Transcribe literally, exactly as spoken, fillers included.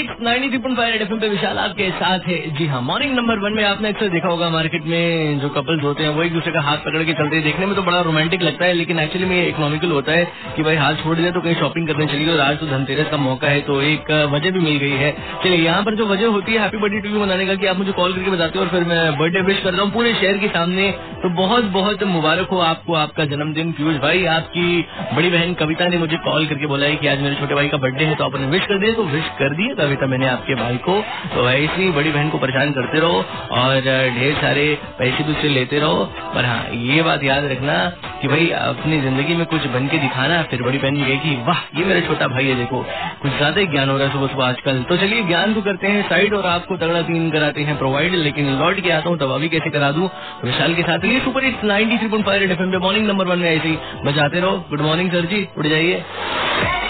It's ninety three point five FM पे विशाल आपके साथ है। जी हाँ, मॉर्निंग नंबर वन में आपने अक्सर देखा होगा मार्केट में जो कपल्स होते हैं वो एक दूसरे का हाथ पकड़ के चलते हैं। देखने में तो बड़ा रोमांटिक लगता है, लेकिन एक्चुअली में इकोनॉमिकल होता है कि भाई हाथ छोड़ दिया तो कहीं शॉपिंग करने चलिए। और आज तो धनतेरस का मौका है तो एक वजह भी मिल गई है। चलिए, यहाँ पर जो वजह होती है हैप्पी बर्थडे टू यू मनाने का कि आप मुझे कॉल करके बताते हो और फिर मैं बर्थडे विश करता हूँ पूरे शहर के सामने। तो बहुत बहुत मुबारक हो आपको आपका जन्मदिन पीयूष भाई। आपकी बड़ी बहन कविता ने मुझे कॉल करके बोला है कि आज मेरे छोटे भाई का बर्थडे है तो आपने विश कर दिए। तो विश कर दिए कविता मैंने आपके भाई को। तो ऐसी बड़ी बहन को परेशान करते रहो और ढेर सारे पैसे दूसरे लेते रहो, पर हाँ ये बात याद रखना कि भाई अपनी जिंदगी में कुछ बन के दिखाना। फिर बड़ी बहन कहेगी वाह ये मेरा छोटा भाई है, देखो कुछ ज्यादा ही ज्ञान हो रहा है सुबह सुबह आजकल। तो चलिए ज्ञान को करते हैं साइड और आपको तगड़ा तीन कराते हैं प्रोवाइड। लेकिन लौट के आता हूँ तब अभी कैसे करा दूं विशाल के साथ। ये super hits ninety three point five FM पे मॉर्निंग नंबर वन में ऐसे ही बजाते रहो। गुड मॉर्निंग सर जी, उठ जाइए।